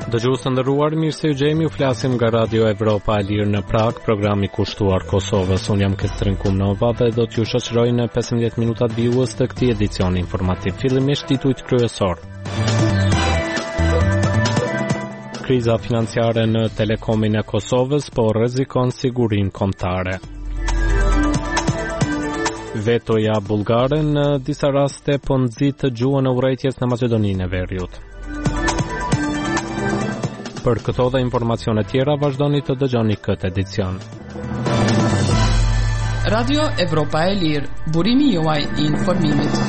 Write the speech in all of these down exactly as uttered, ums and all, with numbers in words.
Dëgjues të nderuar, mirë se u gjemi, u flasim nga Radio Evropa e Lirë në Prag, programi kushtuar Kosovës. Unë jam Kestrin Kumnova dhe do t'ju shoqëroj në pesëmbëdhjetë minutat vijues të këtij edicioni informativ. Fillimisht titujt kryesor. Kriza financiare në telekomin e Kosovës po rrezikon sigurinë kombëtare. Vetoja bullgare në disa raste po nxit gjuhën e urrejtjes në Maqedoninë e Veriut. Për këto dhe informacione tjera vazhdoni të dëgjoni këtë edicion. Radio Evropa e Lirë, burimi juaj i informimit.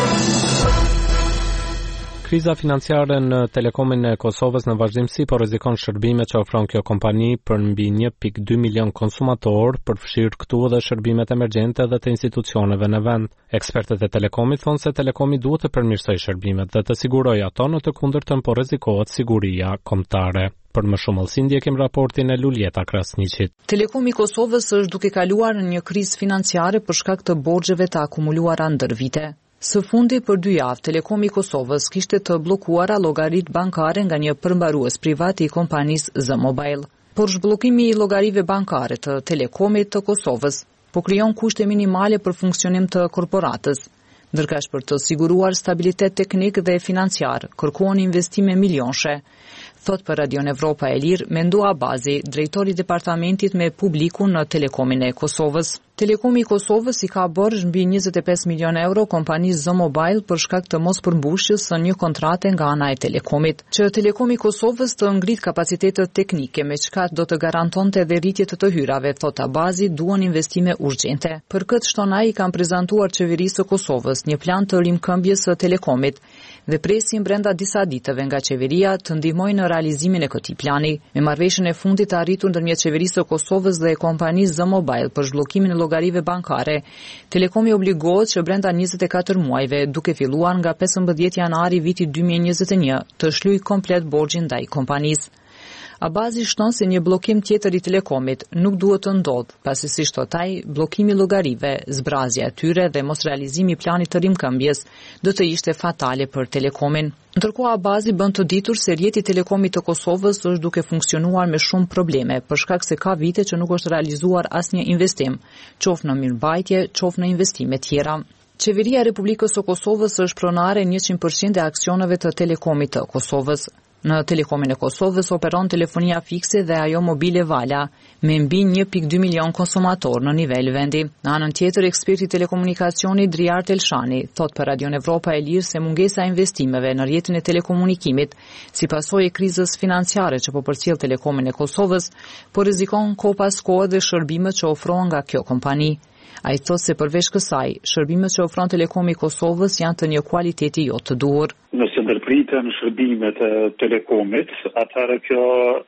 Kriza financiare në telekomin e Kosovës në vazhdimsi po rrezikon shërbimet që ofron kjo kompani për mbi një pikë dy milion konsumator, përfshirë këtu edhe shërbimet emergjente dhe të institucioneve në vend. Ekspertët e telekomit thonë se telekomi duhet të përmirësojë shërbimet dhe të sigurojë ato, në të kundërtën po rrezikohet siguria kombëtare. Për më shumë allësi ndjekim raportin e Luljeta Krasniqit. Telekomi i Kosovës është duke kaluar në një krizë financiare për shkak të borxheve të akumuluara ndër vite. Së fundi për dy javë, Telekomi i Kosovës kishte të bllokuara llogaritë bankare nga një përmbarues privat i kompanisë Z Mobile. Por zhbllokimi i llogarive bankare të Telekomit të Kosovës po krijon kushte minimale për funksionim të korporatës. Ndërkaq për të siguruar stabilitet teknik dhe financiar, kërkohen investime milionshë. Thot për Radion Evropa e Lirë Mendua Abazi, drejtori i departamentit me publikun në Telekomin e Kosovës. Telekomi i Kosovës i ka borxh mbi njëzet e pesë milion euro kompanisë Z Mobile për shkak të mospërmbushjes së një kontrate nga ana e Telekomit. Që Telekomi i Kosovës të ngrit kapacitetet teknike me çka do të garantonte edhe rritje të të hyrave, thot Abazi, duan investime urgjente. Për këtë shtonaj i kanë prezantuar qeverisë së Kosovës një plan të rimkëmbjes së Telekomit dhe presin brenda disa ditëve nga qeveria të ndihmojnë në realizimin e këtij plani. Me marrëveshjen e fundit të arritur ndërmjet qeverisë së Kosovës dhe kompanisë Z Mobile për zhbllokimin e llogarive bankare, Telekomi obligohet që brenda njëzet e katër muajve, duke filluar nga pesëmbëdhjetë janari viti dy mijë e njëzet e një, të shlyejë komplet borxhin ndaj kompanisë. Abazi shton se një bllokim tjetër i Telekomit nuk duhet të ndodhë, pasi si shtotaj, bllokimi i llogarive, zbrazja e tyre dhe mos realizimi i planit të rimkëmbjes do të ishte fatale për Telekomin. Ndërkohë Abazi bën të ditur se rjeti i Telekomit të Kosovës është duke funksionuar me shumë probleme, për shkak se ka vite që nuk është realizuar asnjë investim, qoftë në mirëmbajtje, qoftë në investime tjera. Qeveria e Republikës së Kosovës është pronare njëqind përqind e aksioneve të Telekomit të Kosovës. Në Telekomin e Kosovës operon telefonia fikse dhe ajo mobile vala, me mbi një pikë dy milion konsumator në nivel vendi. Në anën tjetër, eksperti telekomunikacioni Driar Telshani thot për Radion Evropa e Lirë se mungesa e investimeve në rrjetin e telekomunikimit, si pasojë e krizës financiare që po përcjell Telekomin e Kosovës, po rrezikon kohë pas kohe dhe shërbimet që ofrohen nga kjo kompani. Ai thot se përveç kësaj, shërbimet që ofron Telekomi i Kosovës janë të një kualiteti jo të duhur. Nëse ndërpriten shërbimet e Telekomit, atëherë kjo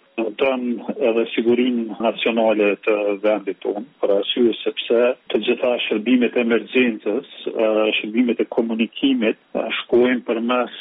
don edhe sigurinë nacionale të vendit tonë, për arsye sepse të gjitha shërbimet e emergjencës, shërbimet e komunikimit shkojnë përmes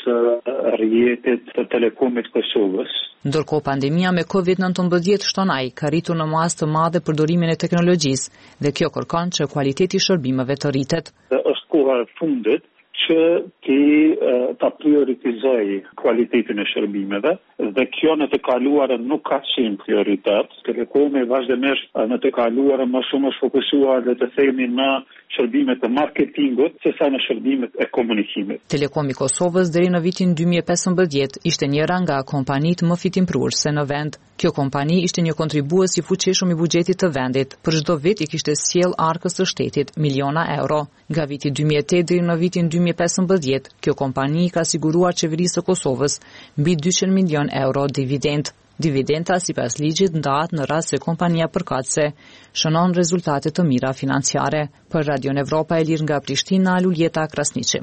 rrjetit të Telekomit Kosovës. Ndërkohë pandemia me COVID nëntëmbëdhjetë shtonaj ka rritur në masë të madhe përdorimin e teknologjisë dhe kjo kërkon që kualiteti i shërbimeve të rritet. Është koha e fundit që ti ta prioritizoj kualitetin e shërbimeve dhe kjo në të kaluarën nuk ka qenë prioritet. Telekomi vazhdimisht në të kaluarën më shumë është fokusuar dhe të themi në shërbimet e marketingut sesa në shërbimet e komunikimit. Telekomi i Kosovës deri në vitin dy mijë e pesëmbëdhjetë ishte njëra nga kompanitë më fitimprurëse në vend. Kjo kompani ishte një kontribues i fuqishëm i buxhetit të vendit. Për çdo vit i kishte sjell arkës së shtetit miliona euro. Nga viti dy mijë e tetë deri në vitin dy mijë e pesëmbëdhjetë, kjo kompani ka siguruar qeverisë së Kosovës mbi dyqind milion euro dividend. Dividenda sipas ligjit ndahet në rast se kompania përkatëse shënon rezultate të mira financiare. Për Radion Evropa e Lirë nga Prishtina, Luljeta Krasniqi.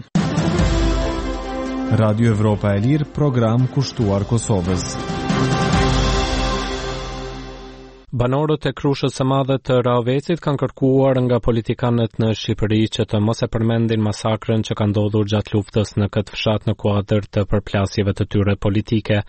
Radio Evropa e Lirë, program kushtuar Kosovës. Banorët e Krushës së Madhe të Rahovecit kanë kërkuar nga politikanët në Shqipëri që të mos e përmendin masakrën që ka ndodhur gjatë luftës në këtë fshat në kuadër të përplasjeve të tyre politike.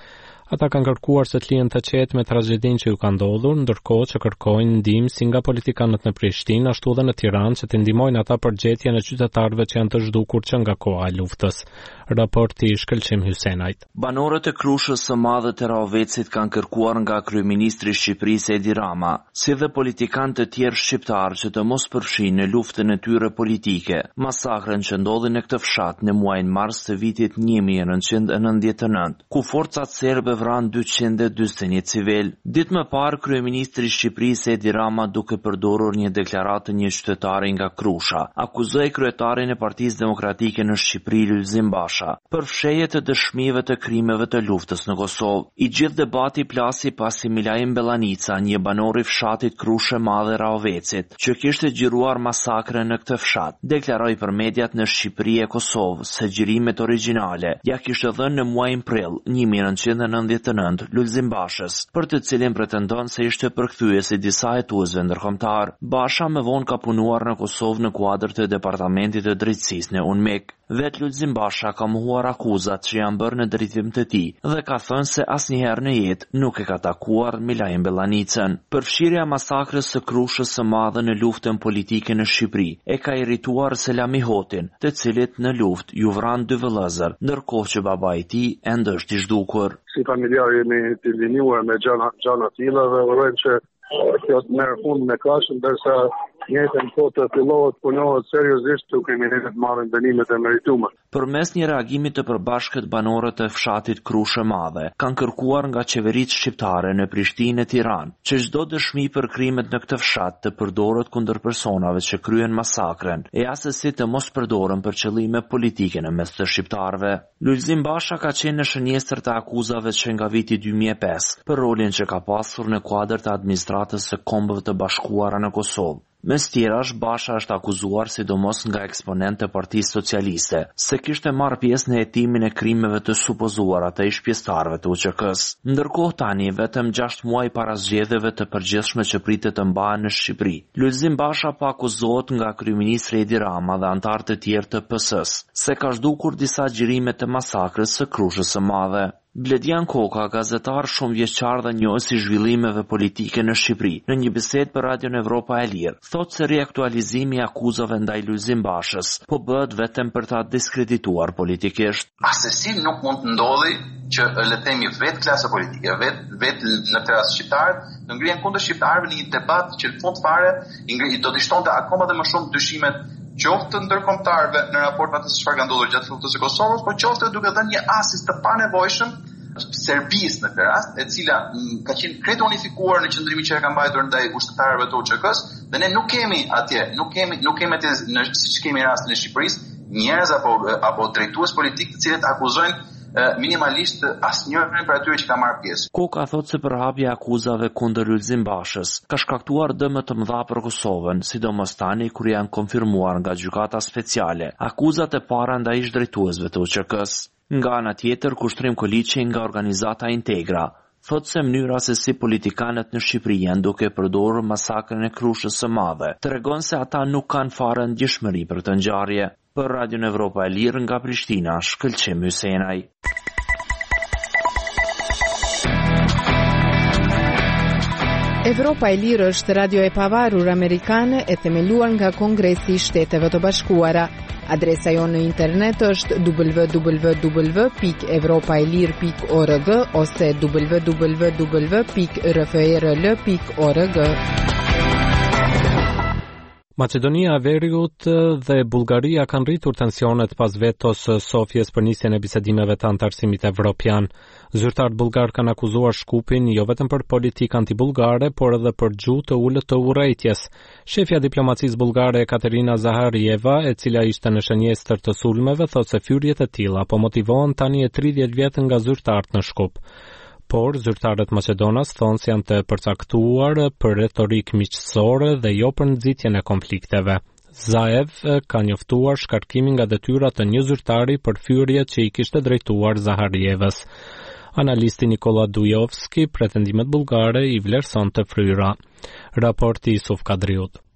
Ata kanë kërkuar se të lihen të qetë me tragedinë që ju ka ndodhur, ndërkohë që kërkojnë ndihmë si nga politikanët në Prishtinë, ashtu edhe në Tiranë që të ndihmojnë ata për gjetjen e qytetarëve që janë të zhdukur që nga koha e luftës. Raporti i Shkëlqim Hysenajt. Banorët e Krushës së Madhe të Rahovecit kanë kërkuar nga kryeministri i Shqipërisë Edi Rama, si dhe politikanë të tjerë shqiptarë që të mos përfshinë në luftën e tyre politike, masakrën që ndodhi në këtë fshat në muajin mars të vitit një mijë e nëntëqind e nëntëdhjetë e nëntë, ku forcat serbe vranë dyqind e dyzet e një civil. Ditë më parë, kryeministri i Shqipërisë Edi Rama, duke përdorur një deklaratë të një qytetari nga Krusha, akuzoi kryetarin e Partisë Demokratike në Shqipëri Lulzim Basha për fshehje të dëshmive të krimeve të luftës në Kosovë. I gjithë debati plasi pasi Milajm Bellanica, një banor i fshatit Krushë Madhe Rahovecit, që kishte xhiruar masakrën në këtë fshat, deklaroi për mediat në Shqipëri e Kosovë se xhirimet origjinale ja kishte dhënë në muajin prill një mijë e nëntëqind e nëntëdhjetë e nëntë Lulzim Bashës, për të cilin pretendon se ishte përkthyes i disa hetuesve ndërkombëtar. Basha më vonë ka punuar në Kosovë në kuadër të Departamentit të Drejtësisë në UNMEK. Vet Lulzim Basha ka mohuar akuzat që janë bërë në drejtim të tij dhe ka thënë se asnjëherë në jetë nuk e ka takuar Milajm Bellanicën. Përfshirja masakrës së Krushës së Madhe në luftën politike në Shqipëri e ka irrituar Selami Hotin, të cilit në luftë ju vran dy vëllezër, ndërkohë që babai i tij ende është i zhdukur. Si familjar jemi të linjuar me gjana gjana të tilla dhe urojmë që kjo të merr fund me kashën, ndërsa njëjtën kohë të fillohet punohet seriozisht të kriminalët marrin dënimet e merituara. Përmes një reagimi të përbashkët, banorët e fshatit Krushë Madhe kanë kërkuar nga qeveritë shqiptare në Prishtinë e Tiranë që çdo dëshmi për krimet në këtë fshat të përdoret kundër personave që kryen masakrën, e asesi të mos përdoren për qëllime politike në mes të shqiptarëve. Lulzim Basha ka qenë në shënjestër të akuzave që nga viti dy mijë e pesë për rolin që ka pasur në kuadër të administratës së Kombëve të Bashkuara në Kosovë. Mes tjerash, Basha është akuzuar sidomos nga eksponent të Partisë Socialiste se kishte marrë pjesë në hetimin e krimeve të supozuara të ish pjesëtarëve të U Q K-s. Ndërkohë tani, vetëm gjashtë muaj para zgjedhjeve të përgjithshme që pritet të mbahen në Shqipëri, Lulzim Basha po akuzohet nga kryeministri Edi Rama dhe anëtarë të tjerë të P S-s se ka zhdukur disa xhirime të masakrës së Krushës së Madhe. Bledian Koka, gazetar shumë vjeçar dhe njohës i zhvillimeve politike në Shqipëri, në një bisedë për Radion Evropa e Lirë, thotë se riaktualizimi i akuzave ndaj Lulzim Bashës po bëhet vetëm për ta diskredituar politikisht. Asesi nuk mund të ndodhi që le të themi vetë klasa politike, vetë vetë në këtë rast shqiptarët, të ngrihen kundër shqiptarëve në një debat që në fund fare do të shtonte akoma dhe më shumë dyshimet qoftë të ndërkombëtarëve në raport me atë se çfarë ka ndodhur gjatë luftës së Kosovës, por qoftë duke dhënë një asist të panevojshëm Serbisë në këtë rast, e cila m, ka qenë krejt unifikuar në qëndrimin që e ka mbajtur ndaj ushtëtarëve të U Q K-s, dhe ne nuk kemi atje, nuk kemi nuk kemi atje në siç kemi rastin e Shqipërisë, njerëz apo apo drejtues politik të cilët akuzojnë minimalisht asnjërin për atyre që ka marrë pjesë. Koka thotë se përhapja e akuzave kundër Lulzim Bashës ka shkaktuar dëme të mëdha për Kosovën, sidomos tani kur janë konfirmuar nga gjykata speciale akuzat e para ndaj ish drejtuesve të U Q K-s. Nga ana tjetër, Kushtrim Koliçi nga organizata Integra thotë se mënyra se si politikanët në Shqipëri janë duke përdorur masakrën e Krushës së Madhe tregon se ata nuk kanë fare ndjeshmëri për të ngjarje. Për Radion Evropa e Lirë nga Prishtina, Shkëlqim Hysenaj. Evropa e Lirë është radio e pavarur amerikane e themeluar nga Kongresi i Shteteve të Bashkuara. Adresa jonë në internet është w w w pikë evropaelir pikë org ose w w w pikë r f r l pikë org. Maqedonia e Veriut dhe Bullgaria kanë rritur tensionet pas vetos Sofjes për nisjen e bisedimeve të antarësimit evropian. Zyrtarët bullgar kanë akuzuar Shkupin jo vetëm për politikë antibullgare, por edhe për gjuhë të ulët të urrëties. Shefja e diplomacisë bullgare Katerina Zaharieva, e cila ishte në shënjestër të sulmeve, thotë se fyrjet e tilla po motivohen tani e tridhjetë vjet nga zyrtarët në Shkup. Por zyrtarët Maqedonas thonë se janë të përcaktuar për retorik miqësore dhe jo për nxitjen e konflikteve. Zaev ka njoftuar shkarkimin nga detyrat të një zyrtari për fyrjet që i kishte drejtuar Zaharievës. Analisti Nikola Dujovski, pretendimet bullgare i vlerëson të fryra. Raporti Isuf Kadriut.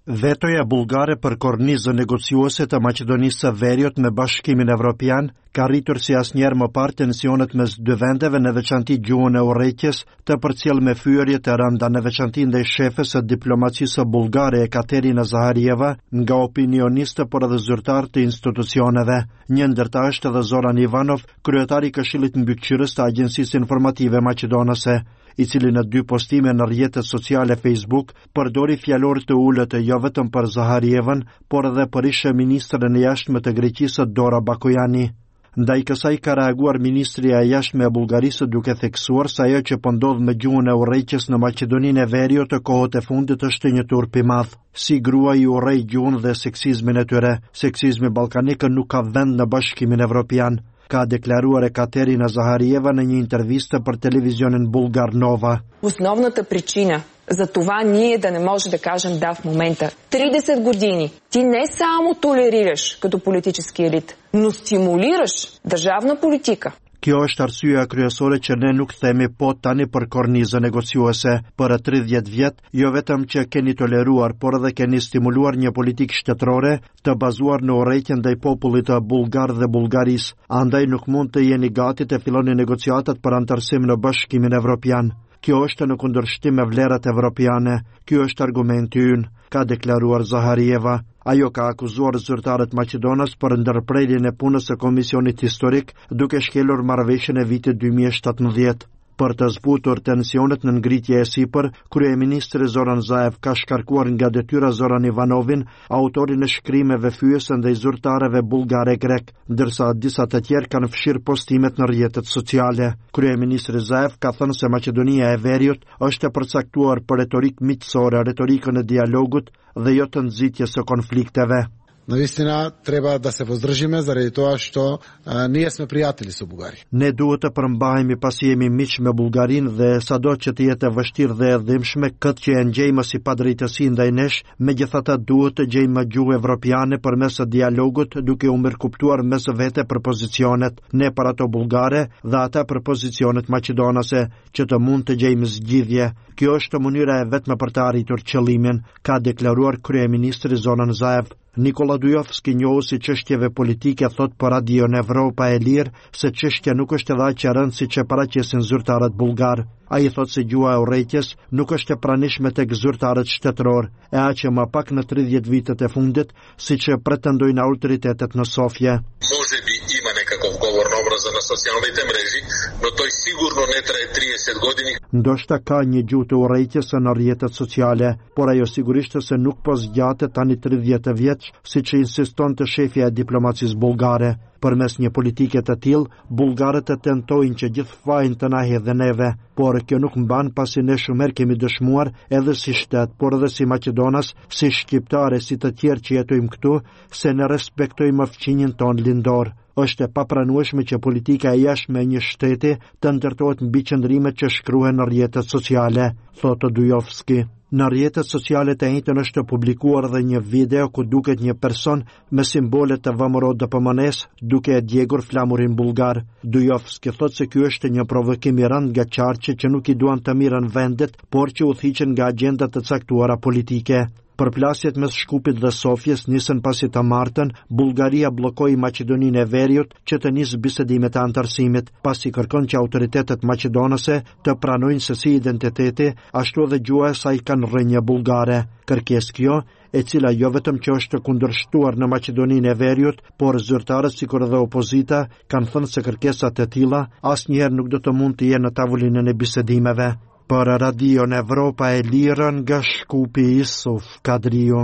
Vetoja bullgare për kornizën negociuese të Maqedonisë së Veriut me Bashkimin Evropian ka rritur si asnjëherë më parë tensionet mes dy vendeve, në veçanti gjuhën e urrëties të përcjell me fyerje të rënda, në veçanti ndaj shefes së diplomacisë bullgare Ekaterina Zaharieva, nga opinionistë por edhe zyrtar të institucioneve. Një ndër ta është edhe Zoran Ivanov, kryetari i Këshillit Mbikëqyrës të Agjencisë Informative Maqedonase, i cili në dy postime në rrjetet sociale Facebook përdori fjalor të ulët jo vetëm për Zaharievën, por edhe për ish ministrën e jashtme të Greqisë Dora Bakojani. Ndaj kësaj ka reaguar ministri e jashtme e Bullgarisë duke theksuar se ajo që po ndodh me gjuhën e urrëqes në Maqedoninë e Veriut të kohët e fundit është një turp i madh. Si grua i urrej gjuhën dhe seksizmin e tyre, seksizmi ballkanik nuk ka vend në Bashkimin Evropian, ka deklaruar Ekaterina Захариева në një интервисtë për телевизионен Bulgar Nova. Основната причина за това ние да не може да кажем да в момента. тридесет години ти не само толерираш като политически елит, но стимулираш държавна политика. Kjo është arsyeja kryesore që ne nuk themi po tani për kornizën negociuese. Për tridhjetë vjet, jo vetëm që keni toleruar, por edhe keni stimuluar një politikë shtetërore të bazuar në urrëtitje ndaj popullit të bullgar dhe Bullgarisë. Andaj nuk mund të jeni gati të filloni negociatat për antarësim në Bashkimin Evropian. Kjo është në kundërshtim me vlerat evropiane. Ky është argumenti ynë, ka deklaruar Zaharieva. Ajo ka akuzuar zyrtarët Maqedonas për ndërprerjen e punës së Komisionit Historik, duke shkelur marrëveshjen e vitit dy mijë e shtatëmbëdhjetë. Për të zbutur tensionet në ngritje e sipër, kryeministri Zoran Zaev ka shkarkuar nga detyra Zoran Ivanovin, autorin e shkrimeve fyese ndaj zyrtarëve bullgare grek, ndërsa disa të tjerë kanë fshirë postimet në rrjetet sociale. Kryeministri Zaev ka thënë se Maqedonia e Veriut është e përcaktuar për retorikë miqësore, retorikën e dialogut dhe jo të nxitjes së konflikteve. Наистина treba да се въздържиме заради това, що а, ние сме приятели с Бугари. Ne duhet të përmbahemi pasi jemi miq me Bullgarinë dhe sado që të jetë e vështirë dhe e dhimbshme këtë që e ngjejmë si padrejtësi ndaj nesh, megjithatë duhet të gjejmë gjuhë evropiane përmes dialogut, duke u mirëkuptuar mes vete për pozicionet, ne për ato bullgare dhe ata për pozicionet maqedonase, që të mund të gjejmë zgjidhje. Kjo është mënyra e vetme për të arritur qëllimin, ka deklaruar kryeministri Zoran Zaev. Nikola Dujovski, njohuesi çështjeve politike, thot për Radion Evropa e Lirë se çështja nuk është edhe aq e rëndë siç e paraqesin zyrtarët bullgar. Ai thot se gjuha e urrëtitjes nuk është e pranishme tek zyrtarët shtetëror, e aq më pak në tridhjetë vitet e fundit, siç e pretendojnë autoritetet në Sofje. Може би има некакъв говор на образа на социалните мрежи, но той сигурно не трае тridesет години. Ndoshta ka një gjuhë të urrëtitjes në rrjetet sociale, por ajo sigurisht se nuk po zgjatet tani tridhjetë vjeç, siç insiston të shefja e diplomacisë bullgare. Përmes një politike të tillë, bullgarët e tentojnë që gjithë fajin të na hedhë neve, por kjo nuk mban pasi ne shumë kemi dëshmuar edhe si shtet, por edhe si Maqedonas, si shqiptare, si të tjerë që jetojmë këtu, se ne respektojmë fqinjin ton lindor. Është e papranueshme që politika e jashtme e një shteti të ndërtohet mbi qëndrimet që shkruhen në rrjetet sociale, thotë Dujovski. Në rrjetet sociale të njëjtën është publikuar edhe një video ku duket një person me simbole të V M R O D P M N-s duke e djegur flamurin bullgar. Dujovski thotë se ky është një provokim i rënd nga qarqe që nuk i duan të mirën vendet, por që udhëhiqen nga agjendat të caktuara politike. Përplasjet mes Shkupit dhe Sofjes nisën pasi të martën, Bullgaria bllokoi Maqedoninë e Veriut që të nisë bisedimet e antarësimit, pasi kërkon që autoritetet maqedonase të pranojnë se si identiteti, ashtu edhe gjuha e saj kanë rrënje bullgare. Kërkesë kjo, e cila jo vetëm që është kundërshtuar në Maqedoninë e Veriut, por zyrtarët sikur edhe opozita kanë thënë se kërkesat e tilla asnjëherë nuk do të mund të jenë në tavolinën e bisedimeve. Për Radion Evropa e Lirë nga Shkupi, Isuf Kadrio.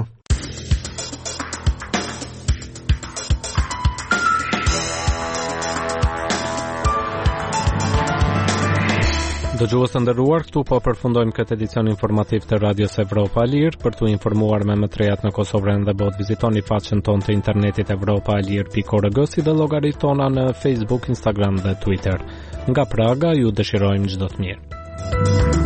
Dëgjues të nderuar, këtu po përfundojmë këtë edicion informativ të Radios Evropa e Lirë. Për t'u informuar me më të rejat në Kosovë dhe botë, vizitoni faqen tonë të internetit evropa e lirë pikë org si dhe llogaritë tona në Facebook, Instagram dhe Twitter. Nga Praga ju dëshirojmë çdo të mirë.